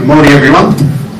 Good morning, everyone.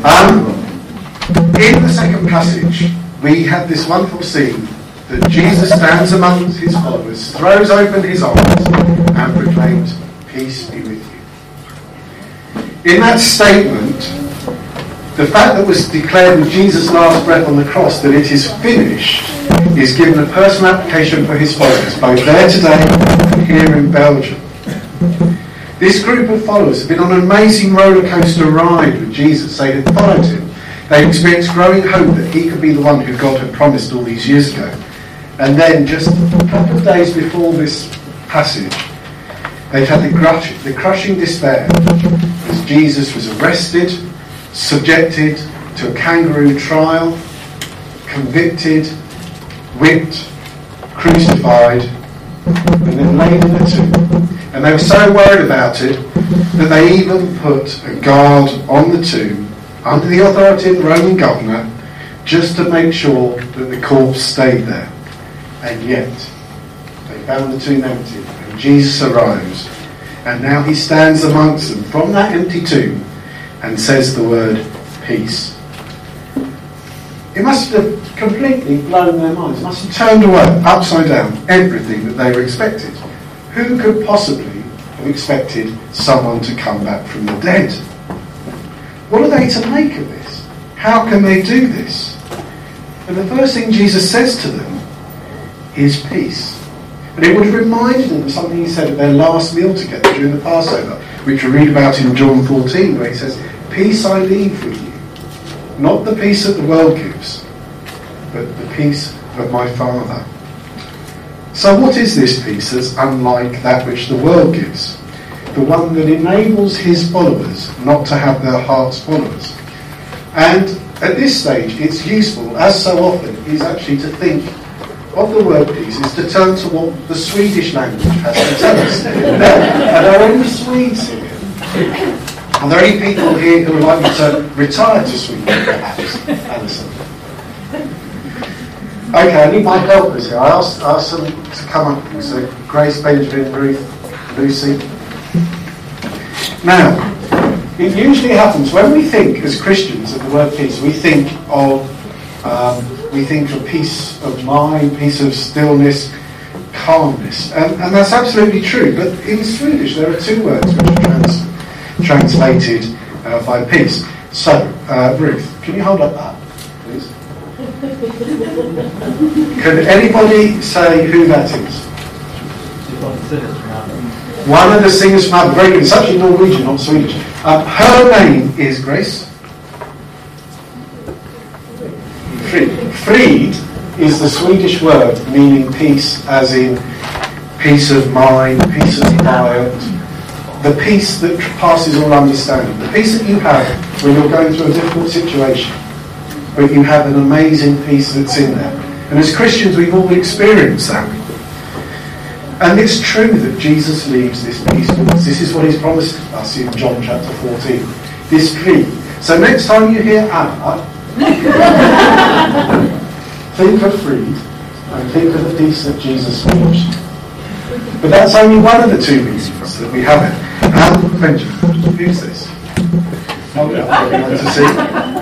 In the second passage, we have this wonderful scene that Jesus stands amongst his followers, throws open his arms, and proclaims, "Peace be with you." In that statement, the fact that was declared with Jesus' last breath on the cross, that it is finished, is given a personal application for his followers, both there today and here in Belgium. This group of followers have been on an amazing roller coaster ride with Jesus. They had followed him. They experienced growing hope that he could be the one who God had promised all these years ago. And then, just a couple of days before this passage, they'd had the crushing despair as Jesus was arrested, subjected to a kangaroo trial, convicted, whipped, crucified, and then laid in a tomb. And they were so worried about it that they even put a guard on the tomb under the authority of the Roman governor just to make sure that the corpse stayed there. And yet they found the tomb empty, and Jesus arose, and now he stands amongst them from that empty tomb and says the word peace. It must have completely blown their minds. It must have turned away, upside down, everything that they were expected. Who could possibly have expected someone to come back from the dead? What are they to make of this? How can they do this? And the first thing Jesus says to them is peace. And it would have reminded them of something he said at their last meal together during the Passover, which we read about in John 14, where he says, "Peace I leave with you, not the peace that the world gives, but the peace of my Father." So what is this peace that's unlike that which the world gives? The one that enables his followers not to have their hearts followers. And at this stage, it's useful, as so often, is actually to think of the word peace, is to turn to what the Swedish language has to tell us. Now, are there any Swedes here? Are there any people here who would like me to retire to Sweden, perhaps? Alison? Okay, I need my helpers here. I asked them to come up. So Grace, Benjamin, Ruth, Lucy. Now, it usually happens when we think as Christians of the word peace, we think of peace of mind, peace of stillness, calmness, and that's absolutely true. But in Swedish, there are two words which are translated by peace. So, Ruth, can you hold up that, please? Can anybody say who that is? One of the singers from ABBA. Very good. It's actually Norwegian, not Swedish. Her name is Grace. Frid is the Swedish word meaning peace, as in peace of mind, peace of quiet, the peace that passes all understanding, the peace that you have when you're going through a difficult situation, but you have an amazing peace that's in there. And as Christians, we've all experienced that. And it's true that Jesus leaves this peace with us. This is what he's promised us in John chapter 14. This peace. So next time you hear Anna, think of Frid and think of the peace that Jesus leaves. But that's only one of the two reasons that we have it. Benjamin, who's this? Hold up, I'd like to see.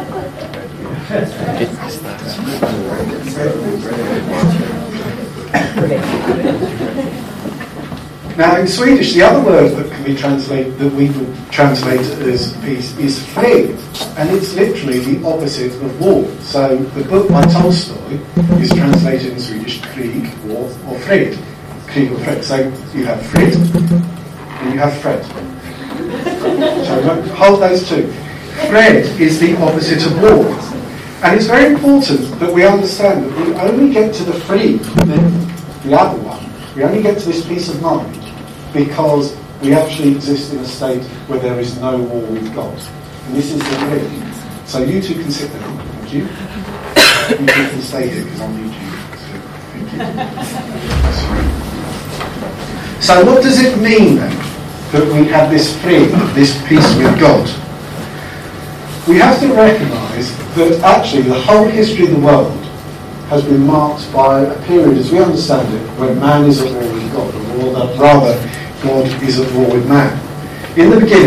Now in Swedish, the other word that can be translated, that we would translate as peace, is fred, and it's literally the opposite of war. So the book by Tolstoy is translated in Swedish Krig, war, or fred. Krig or fred. So you have Frid and you have Fred. So hold those two. Fred is the opposite of war. And it's very important that we understand that we only get to the Frid, the other one, we only get to this peace of mind because we actually exist in a state where there is no war with God. And this is the Frid. So you two can sit down. Thank you. You two can stay here because I'll need you. So, thank you. Sorry. So what does it mean then that we have this Frid, this peace with God? We have to recognise that actually the whole history of the world has been marked by a period, as we understand it, when man is at war with God, or rather God is at war with man. In the beginning,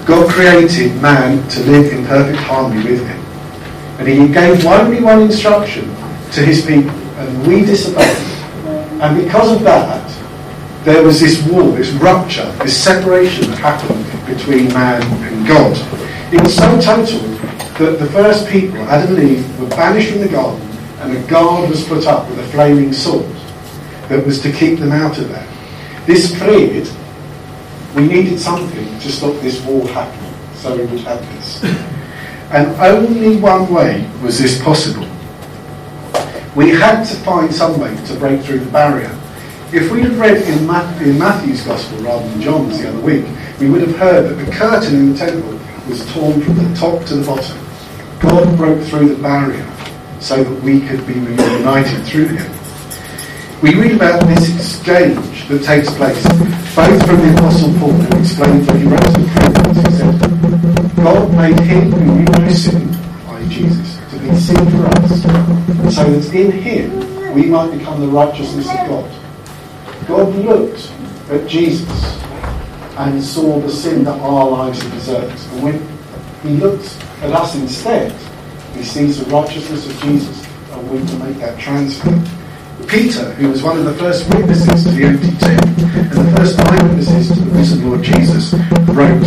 God created man to live in perfect harmony with him. And he gave only one instruction to his people, and we disobeyed. And because of that, there was this wall, this rupture, this separation that happened between man and God. It was so total that the first people, Adam and Eve, were banished from the garden, and a guard was put up with a flaming sword that was to keep them out of there. This fred, we needed something to stop this wall happening, so we would have this. And only one way was this possible. We had to find some way to break through the barrier. If we'd have read in Matthew's Gospel rather than John's the other week, we would have heard that the curtain in the temple was torn from the top to the bottom. God broke through the barrier so that we could be reunited through him. We read about this exchange that takes place both from the Apostle Paul, who explained when he wrote to the Corinthians, he said, God made him who knew no sin, i.e. Jesus, to be sin for us, so that in him we might become the righteousness of God. God looked at Jesus and saw the sin that our lives have deserved. And when he looks at us instead, he sees the righteousness of Jesus, and we can make that transfer. Peter, who was one of the first witnesses to the empty tomb, and the first eyewitnesses to the risen Lord Jesus, wrote,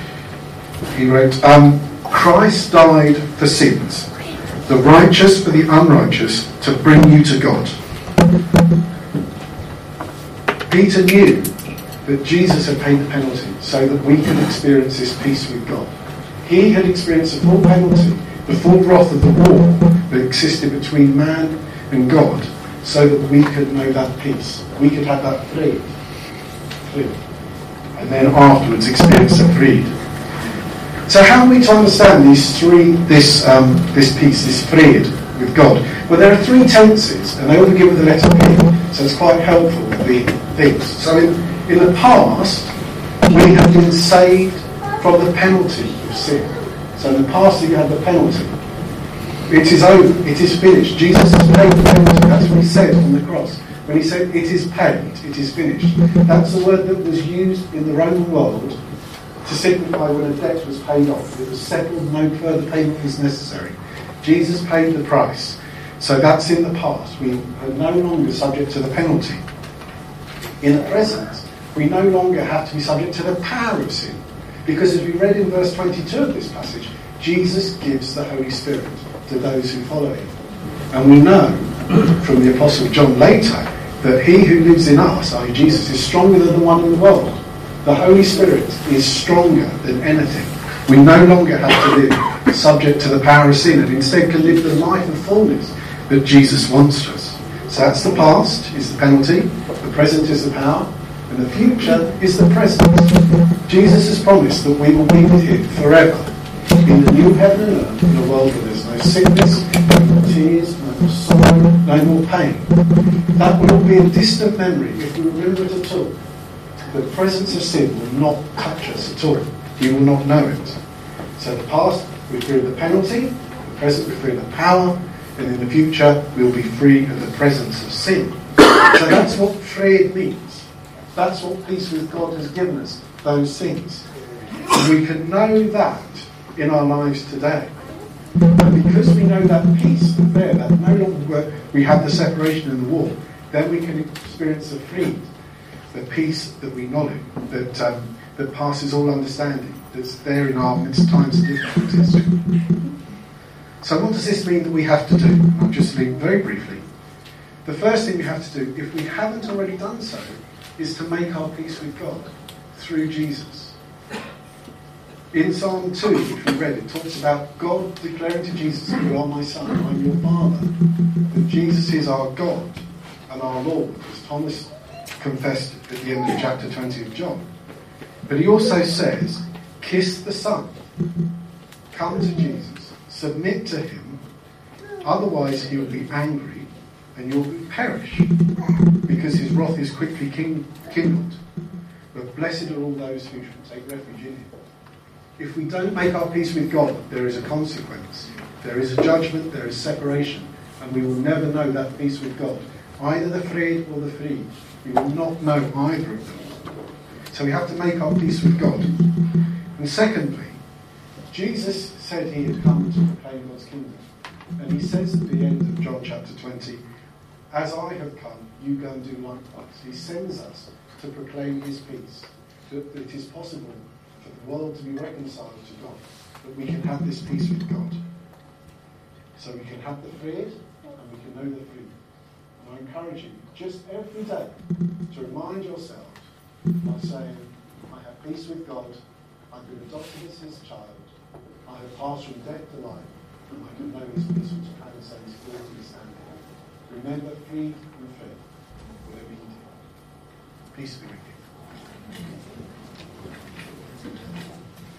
Christ died for sins, the righteous for the unrighteous, to bring you to God. Peter knew that Jesus had paid the penalty so that we could experience this peace with God. He had experienced the full penalty, the full wrath of the war that existed between man and God, so that we could know that peace. We could have that freed. And then afterwards experience the freed. So how are we to understand this peace, this freed with God? Well, there are three tenses, and they all begin with the letter P, so it's quite helpful with the things. So in the past, we have been saved from the penalty of sin. So in the past, you had the penalty. It is over. It is finished. Jesus has paid the penalty. That's what he said on the cross. When he said, it is paid, it is finished. That's the word that was used in the Roman world to signify when a debt was paid off. It was settled, no further payment was necessary. Jesus paid the price. So that's in the past. We are no longer subject to the penalty. In the present, we no longer have to be subject to the power of sin. Because as we read in verse 22 of this passage, Jesus gives the Holy Spirit to those who follow him. And we know from the Apostle John later that he who lives in us, i.e. Jesus, is stronger than the one in the world. The Holy Spirit is stronger than anything. We no longer have to live subject to the power of sin, and instead can live the life of fullness that Jesus wants us. So that's the past, is the penalty. The present is the power. And the future is the present. Jesus has promised that we will be with him forever in the new heaven and earth, in a world where there's no sickness, no more tears, no more sorrow, no more pain. That will all be a distant memory if we remember it at all. The presence of sin will not touch us at all. We will not know it. So the past, we're free of the penalty. The present, we're free of the power. And in the future, we'll be free of the presence of sin. So that's what fred means. That's what peace with God has given us, those things. And we can know that in our lives today. And because we know that peace is there, that no longer we have the separation in the wall, then we can experience the freedom, the peace that we know, that passes all understanding, that's there in our midst times of difficulties. So what does this mean that we have to do? I'll just leave very briefly. The first thing we have to do, if we haven't already done so, is to make our peace with God through Jesus. In Psalm 2, which we read, it talks about God declaring to Jesus, you are my son, I'm your father. That Jesus is our God and our Lord, as Thomas confessed at the end of chapter 20 of John. But he also says, kiss the Son. Come to Jesus. Submit to him. Otherwise he will be angry and you'll perish, because his wrath is quickly kindled. But blessed are all those who shall take refuge in him. If we don't make our peace with God, there is a consequence. There is a judgment, there is separation, and we will never know that peace with God. Either the fred or the free. We will not know either of them. So we have to make our peace with God. And secondly, Jesus said he had come to proclaim God's kingdom. And he says at the end of John chapter 20, as I have come, you go and do likewise. He sends us to proclaim his peace, that it is possible for the world to be reconciled to God, that we can have this peace with God. So we can have the fear and we can know the freedom. And I encourage you, just every day, to remind yourself by saying, I have peace with God, I've been adopted as his child, I have passed from death to life, and I can know his peace which transcends all understanding. Remember, freed and free, whatever you do. Peace be with you.